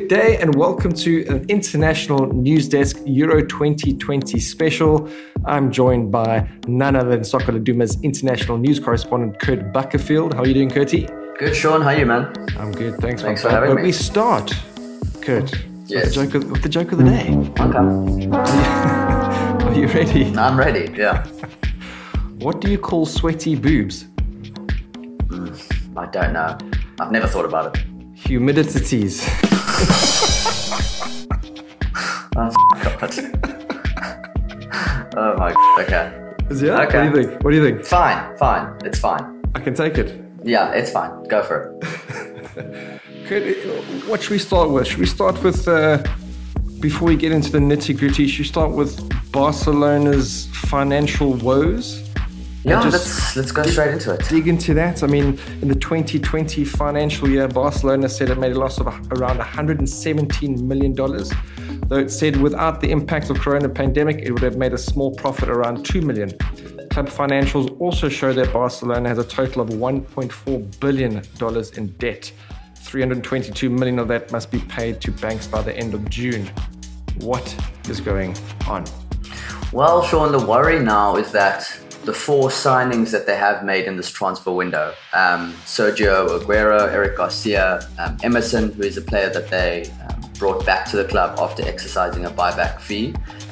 Good day and welcome to an International News Desk Euro 2020 special. I'm joined by none other than Soccer Laduma's international news correspondent, Kurt Buckerfield. How are you doing, Kurtie? Good, Sean. How are you, man? I'm good, thanks for having me. But we start, Kurt, yes. with the joke of the day. Okay. Are you ready? I'm ready, yeah. What do you call sweaty boobs? I don't know. I've never thought about it. Humidities. Oh, God. Oh, my God. Okay. Yeah? Okay. What do you think? Fine. It's fine. I can take it. Yeah, it's fine. Go for it. Kurt, what should we start with? Should we start with, before we get into the nitty-gritty, should we start with Barcelona's financial woes? Yeah, let's go straight into it. Dig into that. I mean, in the 2020 financial year, Barcelona said it made a loss of around $117 million. Though it said without the impact of corona pandemic, it would have made a small profit around $2 million. Club financials also show that Barcelona has a total of $1.4 billion in debt. $322 million of that must be paid to banks by the end of June. What is going on? Well, Sean, the worry now is that the four signings that they have made in this transfer window, Sergio Aguero, Eric Garcia, Emerson, who is a player that they brought back to the club after exercising a buyback fee,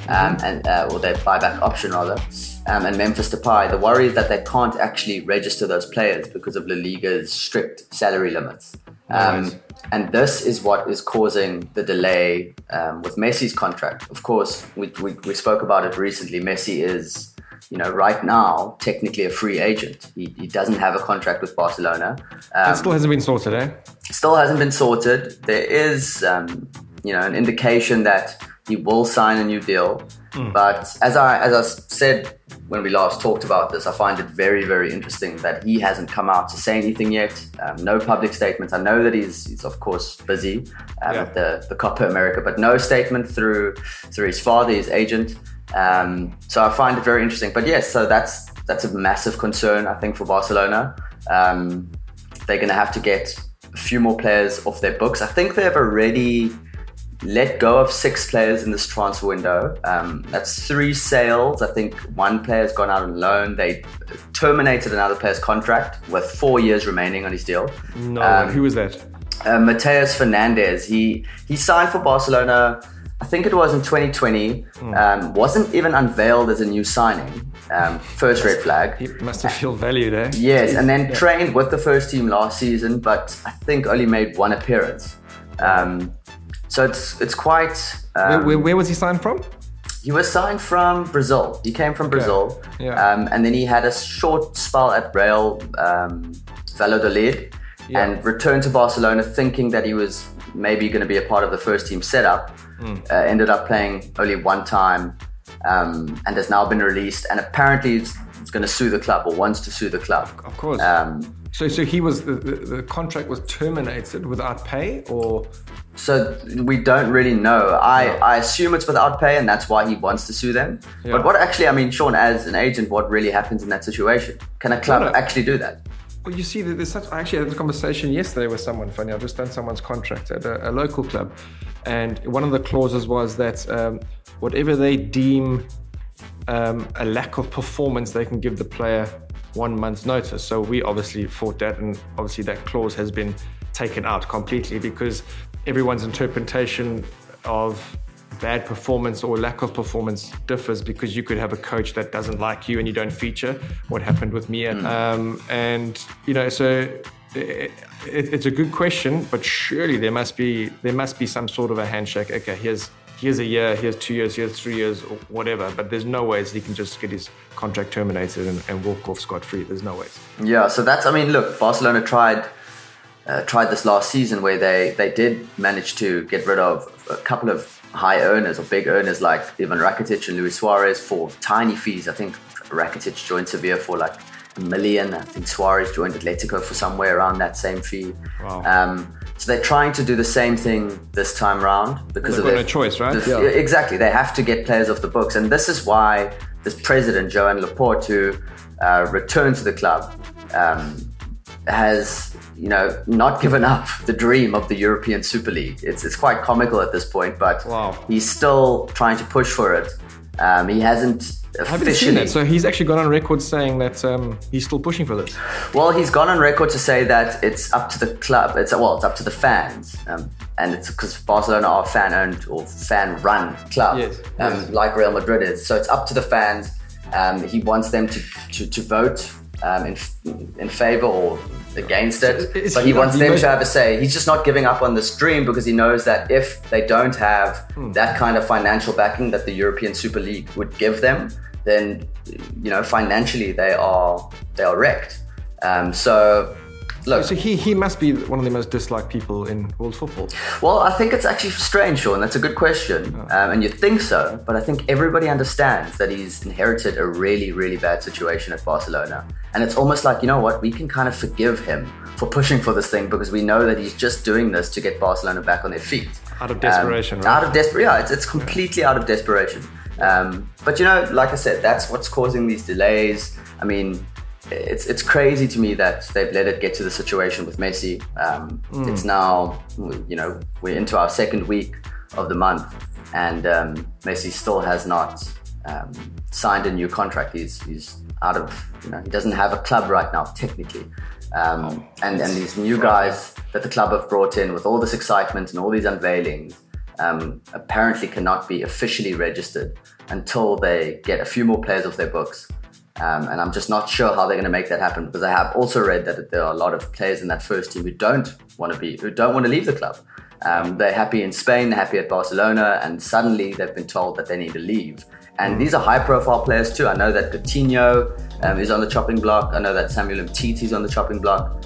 or their buyback option rather, and Memphis Depay. The worry is that they can't actually register those players because of La Liga's strict salary limits. And this is what is causing the delay with Messi's contract. Of course, we spoke about it recently. Messi is, right now, technically a free agent. He doesn't have a contract with Barcelona. It still hasn't been sorted, eh? Still hasn't been sorted. There is, an indication that he will sign a new deal. But as I said when we last talked about this, I find it very, very interesting that he hasn't come out to say anything yet. No public statements. I know that he's of course busy at the Copa America, but no statement through his father, his agent. So I find it very interesting. But yes, so that's a massive concern, I think, for Barcelona. They're going to have to get a few more players off their books. I think they've already let go of 6 players in this transfer window. That's 3 sales. I think 1 player's gone out on loan. They terminated another player's contract with 4 years remaining on his deal. No, who was that? Mateus Fernandes. He signed for Barcelona, I think it was in 2020. Wasn't even unveiled as a new signing. First red flag. He must have felt valued, eh? Yes, and then trained with the first team last season, but I think only made 1 appearance. So it's quite... Where was he signed from? He was signed from Brazil. He came from Brazil. Yeah. And then he had a short spell at Real Valladolid and returned to Barcelona thinking that he was maybe going to be a part of the first team setup. Ended up playing only 1 time and has now been released. And apparently it's going to sue the club or wants to sue the club. Of course. So he was the contract was terminated without pay, or? So we don't really know. I assume it's without pay, and that's why he wants to sue them. Yeah. But what actually, Sean, as an agent, what really happens in that situation? Can a club actually do that? Well, you see, I actually had a conversation yesterday with someone. Funny, I've just done someone's contract at a local club, and one of the clauses was that whatever they deem a lack of performance, they can give the player 1 month's notice. So we obviously fought that, and obviously that clause has been taken out completely because everyone's interpretation of bad performance or lack of performance differs, because you could have a coach that doesn't like you and you don't feature. What happened with Mia? So it's a good question, but surely there must be some sort of a handshake. Okay, here's a year, here's 2 years, here's 3 years, or whatever. But there's no ways he can just get his contract terminated and walk off scot-free. There's no ways. Yeah, so that's, look, Barcelona tried this last season where they did manage to get rid of a couple of high earners or big earners like Ivan Rakitic and Luis Suarez for tiny fees. I think Rakitic joined Sevilla for like $1 million. I think Suarez joined Atletico for somewhere around that same fee. Wow. So they're trying to do the same thing this time around because they've got no choice, right? Exactly. They have to get players off the books. And this is why this president, Joan Laporte, who returned to the club, has, not given up the dream of the European Super League. It's quite comical at this point, but wow. He's still trying to push for it. He hasn't officially seen it. So he's actually gone on record saying that he's still pushing for this. Well, he's gone on record to say that it's up to the club. It's up to the fans, and it's because Barcelona are a fan-owned or fan-run club, yes. Like Real Madrid is. So it's up to the fans. He wants them to vote in favor or against it, but he wants them to have a say. He's just not giving up on this dream because he knows that if they don't have that kind of financial backing that the European Super League would give them, then financially they are wrecked. Look, so he must be one of the most disliked people in world football. Well, I think it's actually strange, Sean. That's a good question. And you think so, but I think everybody understands that he's inherited a really, really bad situation at Barcelona. And it's almost like, we can kind of forgive him for pushing for this thing because we know that he's just doing this to get Barcelona back on their feet. Out of desperation, right? Out of desperation, yeah, it's completely out of desperation. But, like I said, that's what's causing these delays. I mean, it's crazy to me that they've let it get to the situation with Messi. It's now, we're into our second week of the month, and Messi still has not signed a new contract. He's out of, he doesn't have a club right now, technically. And these new guys that the club have brought in with all this excitement and all these unveilings apparently cannot be officially registered until they get a few more players off their books. And I'm just not sure how they're going to make that happen, because I have also read that there are a lot of players in that first team who don't want to leave the club. They're happy in Spain, they're happy at Barcelona, and suddenly they've been told that they need to leave. And these are high-profile players too. I know that Coutinho is on the chopping block. I know that Samuel Umtiti is on the chopping block.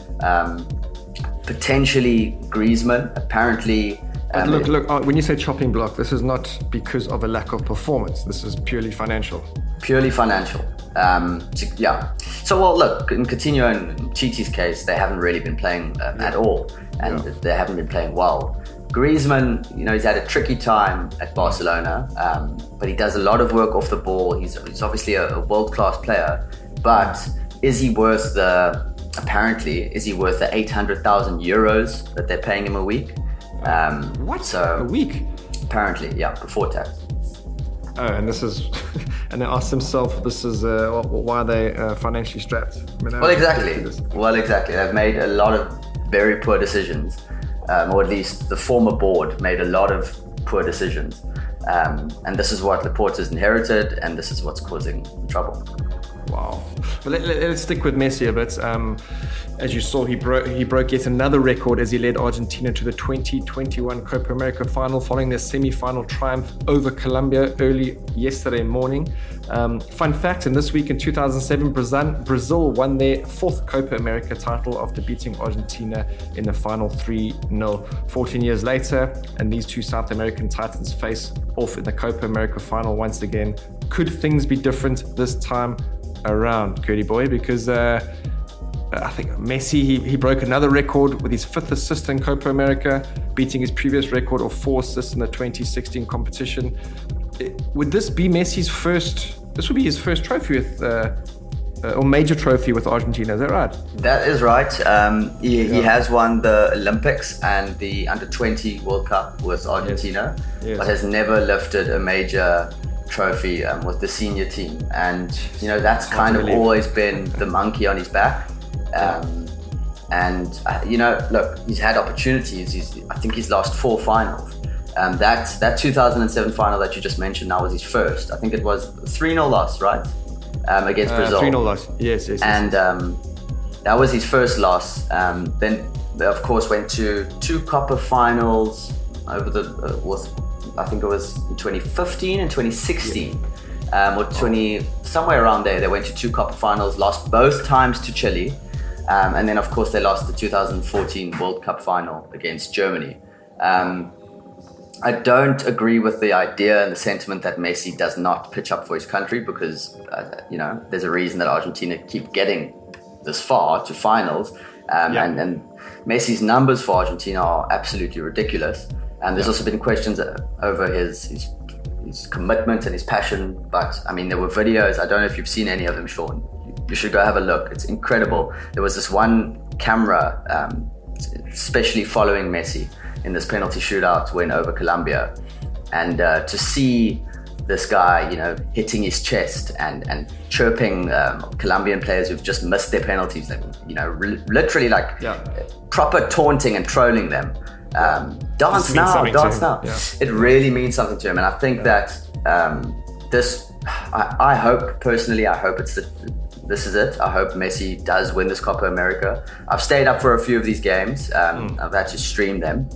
Potentially Griezmann. Apparently. But look. When you say chopping block, this is not because of a lack of performance. This is purely financial. Purely financial. Yeah. So, well, look, in Coutinho and Umtiti's case, they haven't really been playing at all, and they haven't been playing well. Griezmann, he's had a tricky time at Barcelona, but he does a lot of work off the ball. He's obviously a world-class player, but is he worth the 800,000 euros that they're paying him a week? What? So a week? Apparently, yeah, before tax. Oh, and this is, and they asked himself, this is why are they financially strapped? Well, exactly. They've made a lot of very poor decisions. Or at least the former board made a lot of poor decisions. And this is what Laporta's inherited, and this is what's causing trouble. Wow. But let's stick with Messi a bit. As you saw, he broke yet another record as he led Argentina to the 2021 Copa America final following their semi-final triumph over Colombia early yesterday morning. Fun fact, in this week in 2007, Brazil won their fourth Copa America title after beating Argentina in the final 3-0. 14 years later, and these two South American titans face off in the Copa America final once again. Could things be different this time around, Curdy boy? Because I think Messi, he broke another record with his 5th assist in Copa America, beating his previous record of 4 assists in the 2016 competition. Would this be Messi's first? This would be his first trophy with, or major trophy with Argentina. Is that right? That is right. He has won the Olympics and the Under-20 World Cup with Argentina, but has never lifted a major trophy with the senior team. And that's kind of always been the monkey on his back. Look, he's had opportunities. I think he's lost 4 finals. That 2007 final that you just mentioned now was his first. I think it was 3-0 loss, right? Against Brazil. 3-0 loss, yes. And that was his first loss. Then, of course, went to 2 Copa finals over I think it was in 2015 and 2016. Somewhere around there. They went to 2 Copa finals, lost both times to Chile. And then, of course, they lost the 2014 World Cup final against Germany. I don't agree with the idea and the sentiment that Messi does not pitch up for his country because, there's a reason that Argentina keep getting this far to finals. And Messi's numbers for Argentina are absolutely ridiculous. And there's also been questions over his commitment and his passion. But, there were videos. I don't know if you've seen any of them, Sean. You should go have a look. It's incredible. There was this one camera, especially following Messi in this penalty shootout win over Colombia. And to see this guy, hitting his chest and chirping Colombian players who've just missed their penalties, literally proper taunting and trolling them. Dance now. Yeah. It really means something to him. And I think that I hope this is it. I hope Messi does win this Copa America. I've stayed up for a few of these games. I've actually streamed them.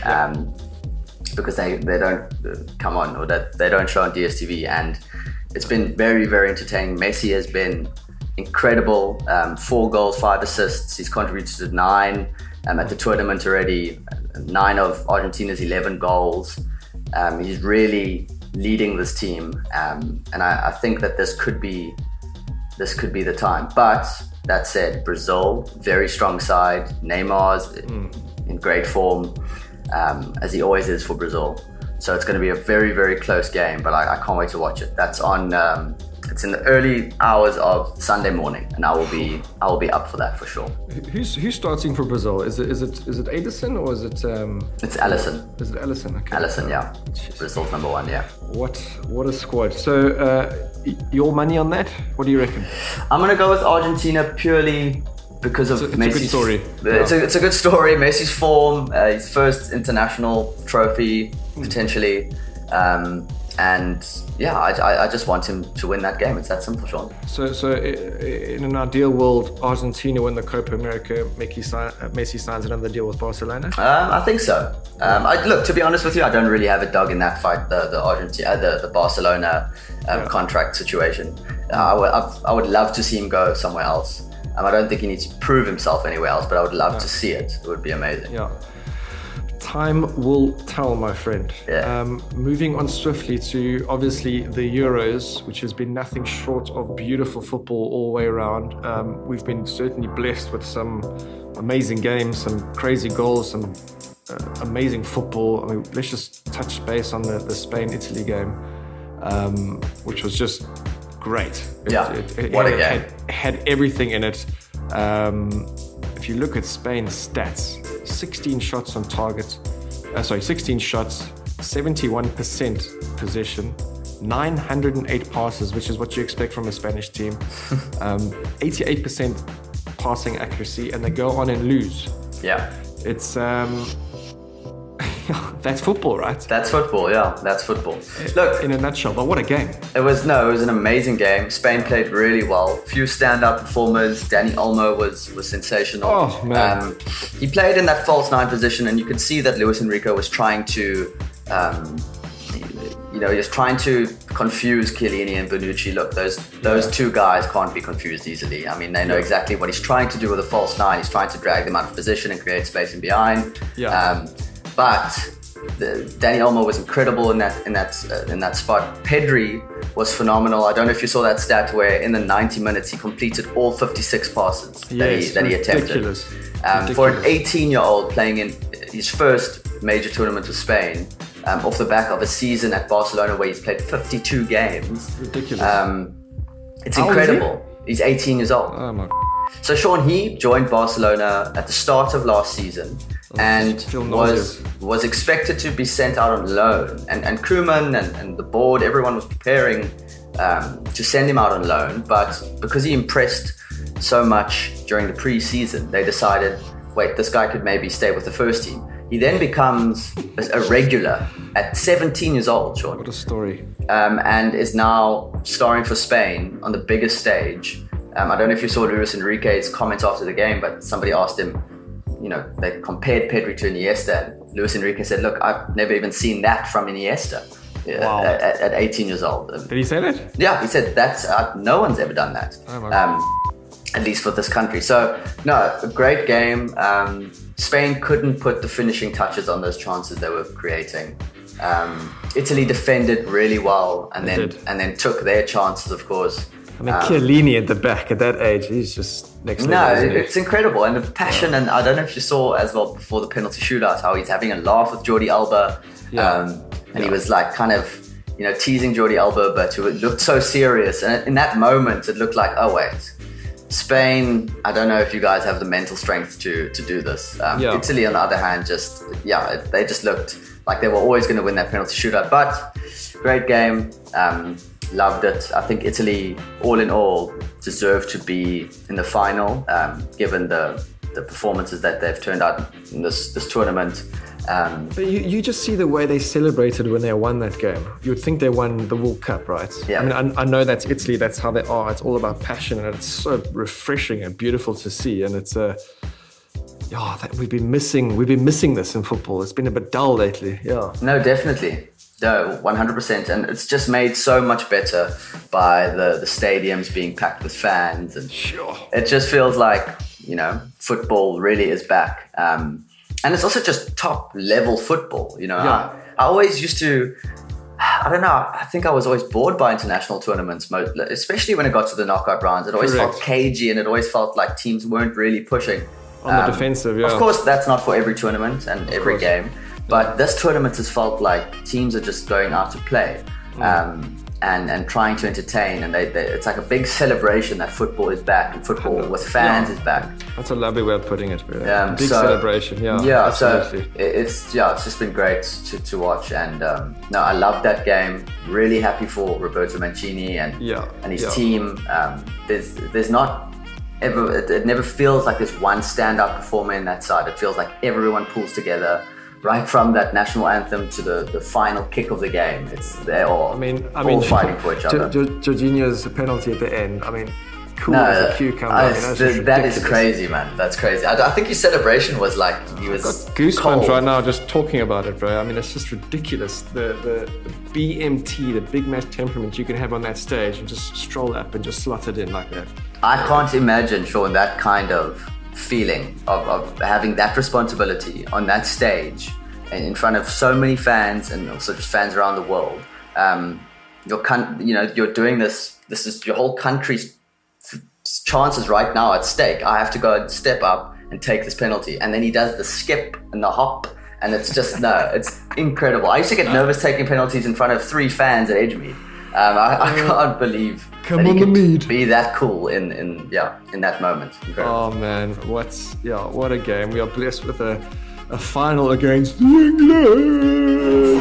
Because they don't come on, or that they don't show on DSTV, and it's been very, very entertaining. Messi has been incredible. 4 goals, 5 assists. He's contributed to 9 at the tournament already. 9 of Argentina's 11 goals. He's really leading this team, and I think that this could be the time. But that said, Brazil, very strong side. Neymar's in great form. As he always is for Brazil. So it's going to be a very, very close game, but I can't wait to watch it. That's on, it's in the early hours of Sunday morning, and I will be up for that for sure. Who's starting for Brazil? Is it Ederson or is it? It's Alisson. Is it Alisson? Okay. Alisson, yeah. Brazil's number 1, yeah. What a squad. So your money on that? What do you reckon? I'm going to go with Argentina purely because of Messi's. It's a good story. It's a good story. Messi's form, his first international trophy potentially, and yeah, I just want him to win that game. It's that simple, Sean. So in an ideal world, Argentina win the Copa America. Messi signs another deal with Barcelona. I think so. Look, to be honest with you, I don't really have a dog in that fight. The Barcelona contract situation. I would love to see him go somewhere else. I don't think he needs to prove himself anywhere else, but I would love to see it. It would be amazing. Yeah. Time will tell, my friend. Yeah. Moving on swiftly to, obviously, the Euros, which has been nothing short of beautiful football all the way around. We've been certainly blessed with some amazing games, some crazy goals, some amazing football. I mean, let's just touch base on the Spain-Italy game, which was just great. What a game. Had everything in it. If you look at Spain's stats, 16 shots on target, 16 shots, 71% possession, 908 passes, which is what you expect from a Spanish team, 88% passing accuracy, and they go on and lose. Yeah. It's that's football, right? That's football, yeah. That's football. Look, in a nutshell, but what a game. It was an amazing game. Spain played really well. Few standout performers. Dani Olmo was sensational. Oh, man. He played in that false 9 position, and you could see that Luis Enrique was trying to, he was trying to confuse Chiellini and Bonucci. Look, those two guys can't be confused easily. I mean, they know exactly what he's trying to do with a false 9. He's trying to drag them out of position and create space in behind. Yeah. But Dani Olmo was incredible in that spot. Pedri was phenomenal. I don't know if you saw that stat where in the 90 minutes he completed all 56 passes that he attempted. Ridiculous. For an 18-year-old playing in his first major tournament with Spain, off the back of a season at Barcelona where he's played 52 games. Ridiculous. It's incredible. He's 18 years old. Oh my. So Sean, he joined Barcelona at the start of last season and was expected to be sent out on loan. And Koeman and the board, everyone was preparing to send him out on loan. But because he impressed so much during the pre-season, they decided, wait, this guy could maybe stay with the first team. He then becomes a regular at 17 years old, Sean. What a story. And is now starring for Spain on the biggest stage. I don't know if you saw Luis Enrique's comments after the game, but somebody asked him, they compared Pedri to Iniesta. And Luis Enrique said, look, I've never even seen that from Iniesta at 18 years old. Did he say that? Yeah, he said that's no one's ever done that, at least for this country. So, no, a great game. Spain couldn't put the finishing touches on those chances they were creating. Italy defended really well and then took their chances, of course. I mean, Chiellini at the back at that age, he's just next level. No, it's incredible. And the passion, and I don't know if you saw as well before the penalty shootout, how he's having a laugh with Jordi Alba. He was like kind of, teasing Jordi Alba, but it looked so serious. And in that moment, it looked like, oh, wait, Spain, I don't know if you guys have the mental strength to do this. Italy, on the other hand, they just looked like they were always going to win that penalty shootout. But great game. Loved it. I think Italy, all in all, deserve to be in the final, given the performances that they've turned out in this tournament. But you just see the way they celebrated when they won that game. You would think they won the World Cup, right? Yeah. I mean, I know that's Italy, that's how they are. It's all about passion, and it's so refreshing and beautiful to see. And it's we've been missing this in football. It's been a bit dull lately. Yeah. No, definitely. No, 100%. And it's just made so much better by the stadiums being packed with fans. And sure. It just feels like, football really is back. And it's also just top level football, Yeah. I always used to, I don't know, I think I was always bored by international tournaments, especially when it got to the knockout rounds. It always felt cagey, and it always felt like teams weren't really pushing. On the defensive, yeah. Of course, that's not for every tournament and every game. But this tournament has felt like teams are just going out to play and trying to entertain. And it's like a big celebration that football is back, and football with fans is back. That's a lovely way of putting it. Really. Big celebration, Yeah, absolutely. So it's just been great to watch. And I loved that game. Really happy for Roberto Mancini and his team. There's not ever, it never feels like there's one standout performer in that side. It feels like everyone pulls together. Right from that national anthem to the final kick of the game, they're all fighting for each other. Jorginho's penalty at the end, cool as a cucumber. That is crazy, man. That's crazy. I think his celebration was like he was. I've got goosebumps right now just talking about it, bro. It's just ridiculous. The BMT, the big match temperament you can have on that stage, and just stroll up and just slot it in like that. I can't imagine, Sean, that kind of feeling of having that responsibility on that stage and in front of so many fans, and also just fans around the world. You're doing this is your whole country's chances right now at stake. I have to go and step up and take this penalty, and then he does the skip and the hop, and it's just it's incredible. I used to get nervous taking penalties in front of 3 fans at Edgemead. I can't believe that he could be that cool in that moment. Incredible. Oh man, what a game! We are blessed with a final against England.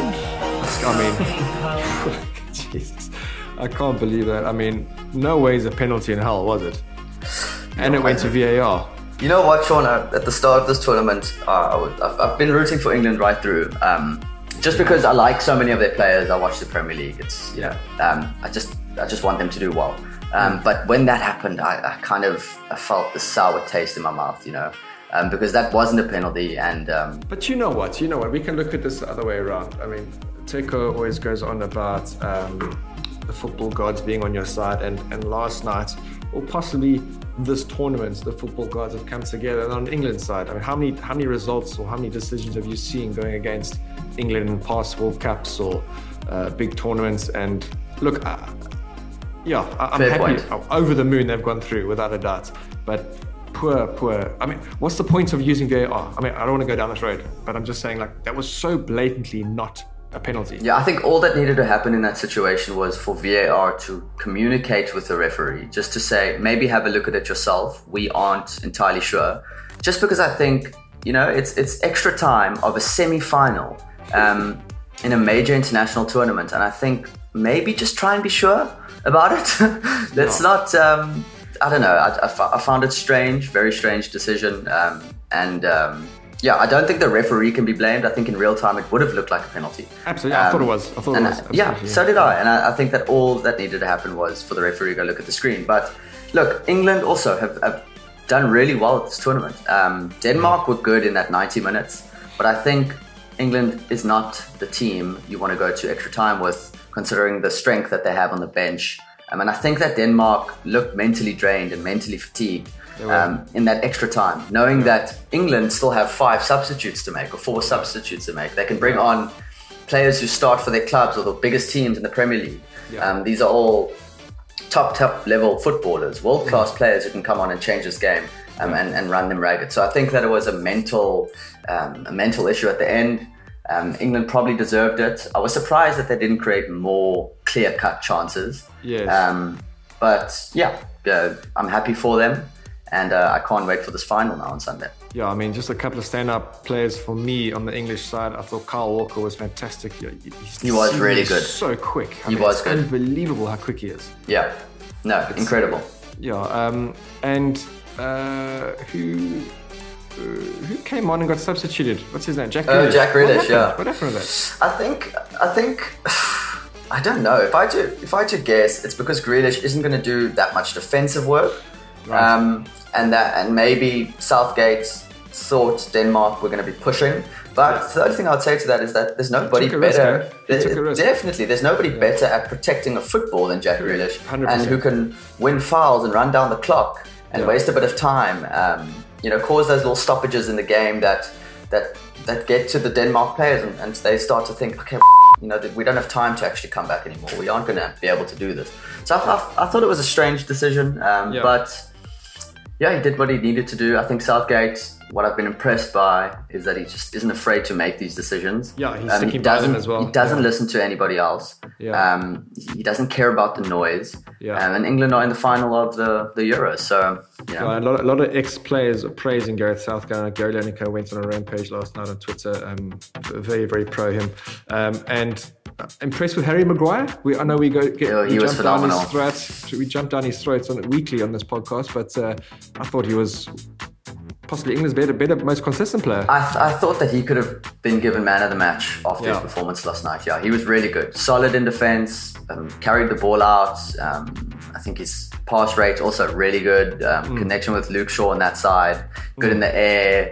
Jesus, I can't believe that. No way is a penalty in hell, was it? And it went to VAR. You know what, Sean? At the start of this tournament, I've been rooting for England right through. Just because I like so many of their players, I watch the Premier League. It's I just want them to do well. But when that happened, I felt the sour taste in my mouth, because that wasn't a penalty. And but you know what? We can look at this the other way around. Teko always goes on about the football gods being on your side, and last night, or possibly this tournament, the football gods have come together. And on England's side, how many results or how many decisions have you seen going against England in past World Cups or big tournaments? And look, I'm happy. Point. Over the moon they've gone through, without a doubt. But poor. What's the point of using VAR? I don't want to go down this road, but I'm just saying, that was so blatantly not a penalty. Yeah, I think all that needed to happen in that situation was for VAR to communicate with the referee, just to say, maybe have a look at it yourself. We aren't entirely sure. Just because I think, it's extra time of a semi-final in a major international tournament, and I think maybe just try and be sure about it. Let's not. I don't know. I found it strange, very strange decision, I don't think the referee can be blamed. I think in real time it would have looked like a penalty. Absolutely, I thought it was. So did I, and I think that all that needed to happen was for the referee to go look at the screen. But look, England also have done really well at this tournament. Denmark were good in that 90 minutes, but I think England is not the team you want to go to extra time with, considering the strength that they have on the bench. I think that Denmark looked mentally drained and mentally fatigued in that extra time, knowing that England still have 5 substitutes to make, or 4 substitutes to make. They can bring on players who start for their clubs or the biggest teams in the Premier League. These are all top level footballers, world-class players who can come on and change this game and run them ragged. So I think that it was a mental issue at the end. England probably deserved it. I was surprised that they didn't create more clear-cut chances. Yes. I'm happy for them, and I can't wait for this final now on Sunday. Yeah, I mean, just a couple of stand-up players for me on the English side. I thought Kyle Walker was fantastic. He was really good. So quick. He was good. Unbelievable how quick he is. Yeah. No, incredible. Yeah. And who came on and got substituted? What's his name? Jack Grealish. Jack Grealish. What happened with that? I think. I don't know. If I had to guess, it's because Grealish isn't going to do that much defensive work, Right. and maybe Southgate thought Denmark were going to be pushing. But the only thing I'd say to that is that there's nobody better. Definitely, there's nobody better at protecting a football than Jack Grealish, 100%. and who can win fouls and run down the clock and waste a bit of time. Cause those little stoppages in the game that get to the Denmark players, and they start to think, okay, we don't have time to actually come back anymore. We aren't going to be able to do this. So I thought it was a strange decision, but yeah, he did what he needed to do. I think Southgate, what I've been impressed by is that he just isn't afraid to make these decisions. Yeah, he's sticking by them as well. He doesn't listen to anybody else. Yeah. He doesn't care about the noise. Yeah. And England are in the final of the Euros, so a lot of ex-players are praising Gareth Southgate. Gary Lineker went on a rampage last night on Twitter. Very, very pro him. And impressed with Harry Maguire. He was phenomenal. We jumped down his throats weekly on this podcast, but I thought he was possibly England's better, most consistent player. I thought that he could have been given man of the match after his performance last night. Yeah, he was really good. Solid in defence, carried the ball out. I think his pass rate also really good. Connection with Luke Shaw on that side. Good in the air.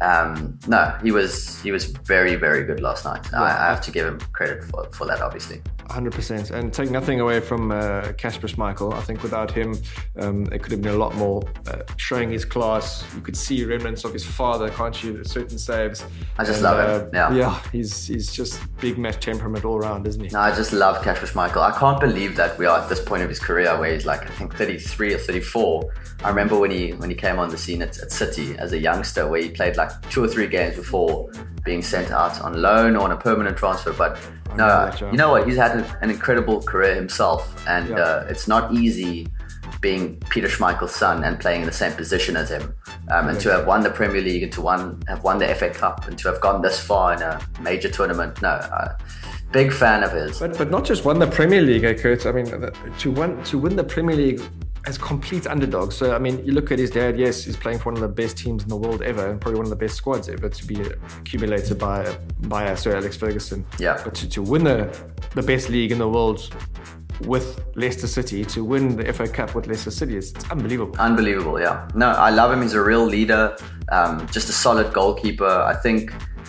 No, he was very, very good last night. Yeah. I have to give him credit for that, obviously. 100%. And take nothing away from Kasper Schmeichel. I think without him, it could have been a lot more showing his class. You could see remnants of his father, can't you? Certain saves. I just love him. Yeah, he's just big match temperament all around, isn't he? No, I just love Kasper Schmeichel. I can't believe that we are at this point of his career where he's like, I think 33 or 34. I remember when he came on the scene at City as a youngster, where he played like 2 or 3 games before being sent out on loan or on a permanent transfer. But no, you know what? He's had an incredible career himself, and it's not easy being Peter Schmeichel's son and playing in the same position as him, and to have won the Premier League and to have won the FA Cup and to have gone this far in a major tournament. No, big fan of his. But not just won the Premier League, Kurt. I mean, to win the Premier League as complete underdogs. So, I mean, you look at his dad, yes, he's playing for one of the best teams in the world ever, and probably one of the best squads ever to be accumulated by Sir Alex Ferguson. Yeah. But to win the best league in the world with Leicester City, to win the FA Cup with Leicester City, it's unbelievable. Unbelievable, yeah. No, I love him. He's a real leader, just a solid goalkeeper. I think...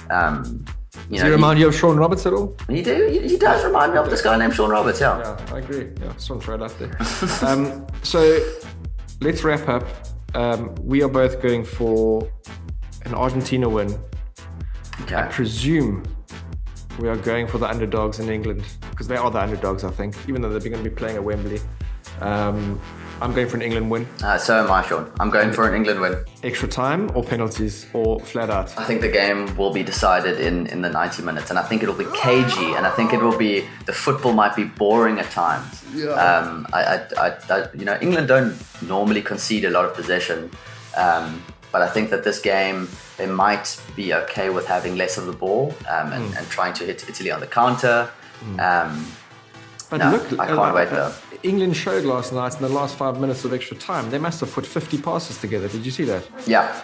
Does he remind you of Sean Roberts at all? He does remind me of this guy named Sean Roberts, yeah. Yeah, I agree. Yeah, just want to throw it out there. So let's wrap up. We are both going for an Argentina win. Okay. I presume we are going for the underdogs in England, because they are the underdogs, I think, even though they're going to be playing at Wembley. I'm going for an England win. So am I, Sean. I'm going for an England win. Extra time or penalties or flat out? I think the game will be decided in the 90 minutes, and I think it'll be cagey, and I think it will be, the football might be boring at times. Yeah. England don't normally concede a lot of possession, but I think that this game, they might be okay with having less of the ball and trying to hit Italy on the counter. But no, look, I can't wait though. England showed last night in the last 5 minutes of extra time. They must have put 50 passes together. Did you see that? Yeah.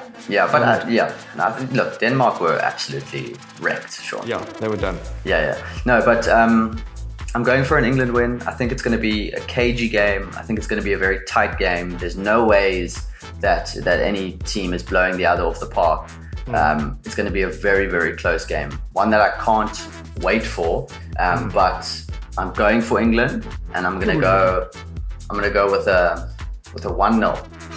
But look, Denmark were absolutely wrecked, Sean. Yeah, they were done. Yeah. No, but I'm going for an England win. I think it's going to be a cagey game. I think it's going to be a very tight game. There's no ways that any team is blowing the other off the park. It's going to be a very, very close game. One that I can't wait for. But I'm going for England, and I'm going to go with a 1-0.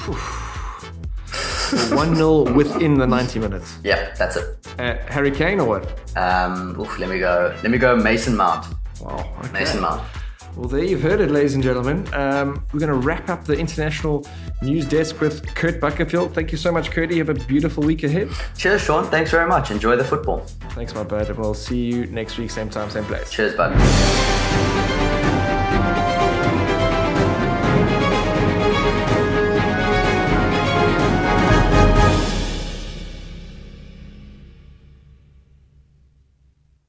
1-0 within the 90 minutes. Yeah, that's it. Harry Kane or what? Let me go Mason Mount. Wow. Okay. Mason Mount. Well, there you've heard it, ladies and gentlemen. We're going to wrap up the international news desk with Kurt Buckerfield. Thank you so much, Kurtie. Have a beautiful week ahead. Cheers, Sean. Thanks very much. Enjoy the football. Thanks, my bud. And we'll see you next week, same time, same place. Cheers, bud.